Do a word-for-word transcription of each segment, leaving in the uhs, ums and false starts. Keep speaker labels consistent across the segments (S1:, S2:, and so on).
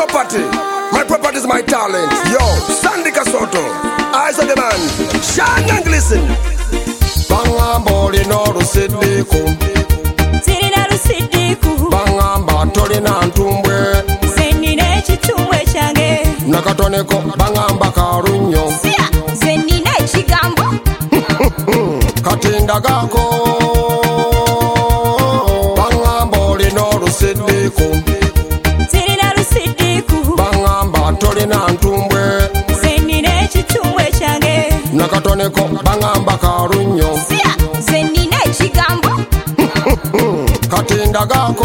S1: property. My property is my talent. Yo, Sandy Kasoto, eyes of the man. Shine and glisten. Bangamba olina olusidiku.
S2: Sirina lusidiku.
S1: Bangamba tolina ntumbwe.
S2: Nze nina ekitumbwe kyange.
S1: Nakatoneko bangamba kalunyo.
S2: Siya, nze nina ekigambo.
S1: Kati ndagako. Bangamba olina olusidiku.
S2: Sirina lusidiku.
S1: Bangamba tolina ntumbwe.
S2: Nze nina ekitumbwe kyange.
S1: Nakatoneko bangamba kalunyo.
S2: Siya, nze nina ekigambo.
S1: Kati ndagako.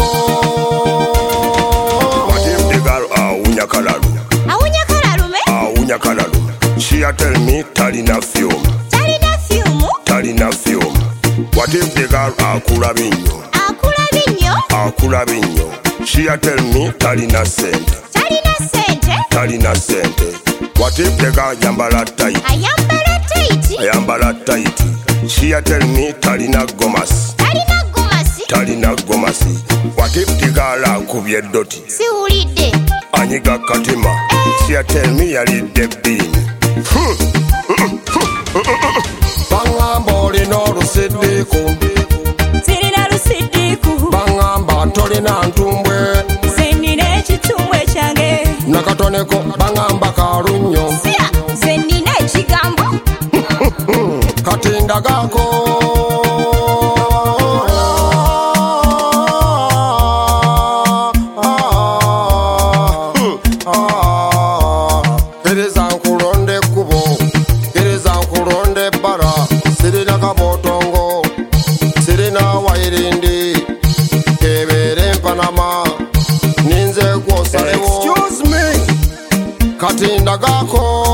S1: What if the girl awunya kalalu?
S2: Awunya kalalume?
S1: Awunya kalalu. She a tell me talina fume.
S2: Talina fume?
S1: Talina fume. What if the girl akula binyo?
S2: Akula binyo?
S1: Akula binyo. She a tell me talina sente.
S2: Talina sente?
S1: Talina sente. What if the girl yambala tight?
S2: Ayambala tight?
S1: Ayambala tight. She a tell me talina gomas.
S2: Talina gomasi?
S1: Talina gomasi. What if the girl akubye doti?
S2: Siwulidde.
S1: Anyiga katima. She a tell me yalidde bini. Bangamba olina olusidiku.
S2: Sirina lusidiku.
S1: Bangamba tolina ntumbwe.
S2: Nze nina ekitumbwe kyange.
S1: Nakatoneko bangamba kalunyo.
S2: Siya, nze nina ekigambo.
S1: Kati ndagako. Gereza nkulonde kubo. Gereza nkulonde bara. Sirina kabotongo. Sirina wairindi. Kebere mpanama. Ninze gwosalewo. Excuse me. Kati ndagako.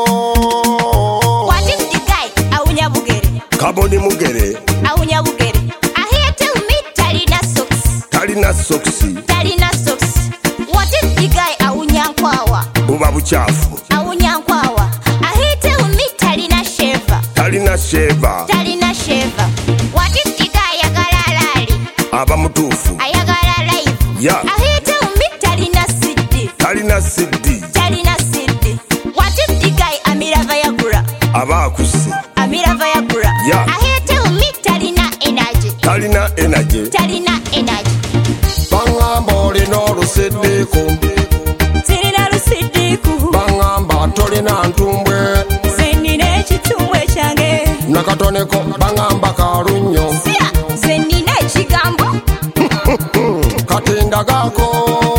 S2: What if the guy awunya bugere?
S1: Kaboni mugere.
S2: Awunya bugere. I hear tell me talina socks.
S1: Talina soksi.
S2: Talina socks. What if the guy awunya nkwawa?
S1: Buba buchafu.
S2: Awunya nkwawa. I hear tell me talina sheva.
S1: Talina sheva.
S2: Talina sheva. What if the guy ayagala lali?
S1: Aba mutufu.
S2: Ayagala live.
S1: Yeah.
S2: I hear tell me talina city.
S1: Talina sidi.
S2: Talina city. What if the guy amira viagra?
S1: Aba akuse.
S2: Amira viagra.
S1: Yeah.
S2: I hear tell me talina energy.
S1: Talina energy.
S2: Talina energy.
S1: Bangamba olina olusidiku.
S2: Sirina lusidiku.
S1: Bangamba tolina ntumbwe.
S2: Nze nina ekitumbwe kyange.
S1: Nakatoneko bangamba kalunyo.
S2: Siya, nze nina ekigambo.
S1: Kati ndagako.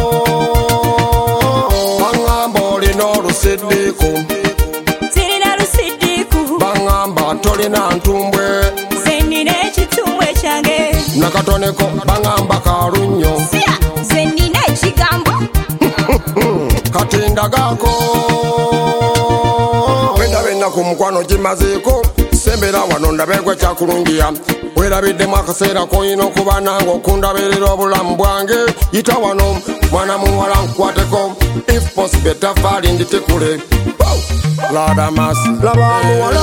S1: Bangamba olina olusidiku.
S2: Sirina lusidiku.
S1: Bangamba tolina ntumbwe.
S2: Nze nina ekitumbwe kyange.
S1: Nakatoneko bangamba kalunyo.
S2: Siya, nze nina ekigambo.
S1: Kati ndagako. Wenda benna ku mukwano gimazeeko. Sembera wano ndabegwe kyakulungiya. Werabiddemu akaseera koyina okuba nange okundaberera obulamu bwange. Yita wano mwana muwala nkukwateko. If possible tafaali nditikule. Lada masi. Laba muwala.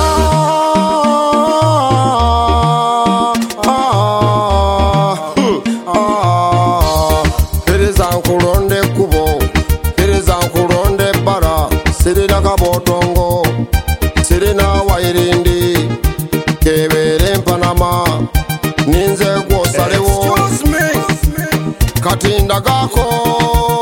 S1: Gereza nkulonde kubo. Gereza nkulonde bara. Sirina kabotongo. Sirina wairindi. Kebere mpanama. Ninze gwosalewo. Kati ndagako.